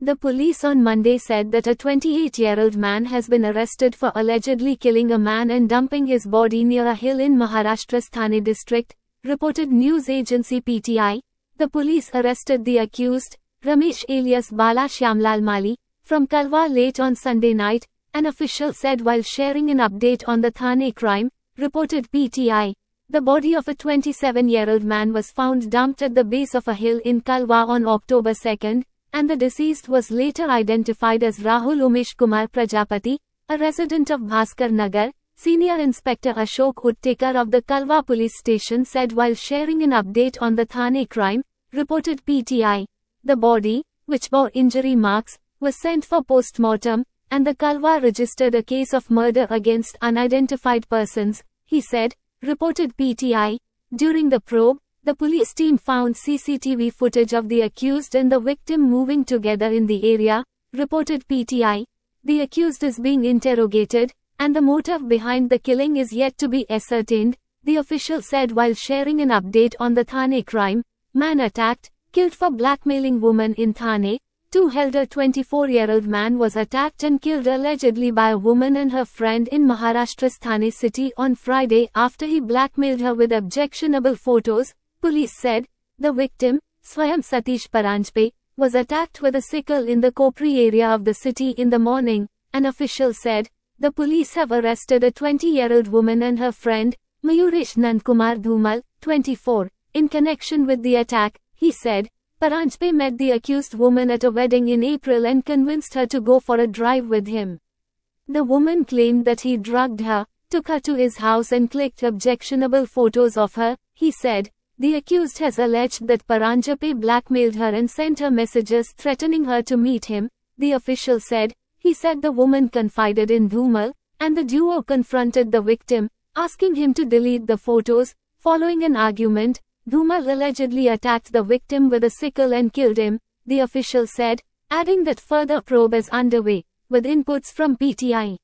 The police on Monday said that a 28-year-old man has been arrested for allegedly killing a man and dumping his body near a hill in Maharashtra's Thane district, reported news agency PTI. The police arrested the accused, Ramesh alias Bala Shyamlal Mali, from Kalwa late on Sunday night, an official said while sharing an update on the Thane crime, reported PTI. The body of a 27-year-old man was found dumped at the base of a hill in Kalwa on October 2, and the deceased was later identified as Rahul Umesh Kumar Prajapati, a resident of Bhaskar Nagar. Senior Inspector Ashok Uttekar of the Kalwa police station said while sharing an update on the Thane crime, reported PTI. The body, which bore injury marks, was sent for post-mortem, and the Kalwa registered a case of murder against unidentified persons, he said, reported PTI. During the probe, the police team found CCTV footage of the accused and the victim moving together in the area, reported PTI. The accused is being interrogated, and the motive behind the killing is yet to be ascertained, the official said while sharing an update on the Thane crime. Man attacked, killed for blackmailing woman in Thane. 2 held a 24-year-old man was attacked and killed allegedly by a woman and her friend in Maharashtra's Thane city on Friday after he blackmailed her with objectionable photos, police said. The victim, Swayam Satish Paranjpe, was attacked with a sickle in the Kopri area of the city in the morning, an official said. The police have arrested a 20-year-old woman and her friend, Mayuresh Nandkumar Dhumal, 24, in connection with the attack, he said. Paranjpe met the accused woman at a wedding in April and convinced her to go for a drive with him. The woman claimed that he drugged her, took her to his house and clicked objectionable photos of her, he said. The accused has alleged that Paranjpe blackmailed her and sent her messages threatening her to meet him, the official said. He said the woman confided in Dhumal, and the duo confronted the victim, asking him to delete the photos. Following an argument, Dhumal allegedly attacked the victim with a sickle and killed him, the official said, adding that further probe is underway, with inputs from PTI.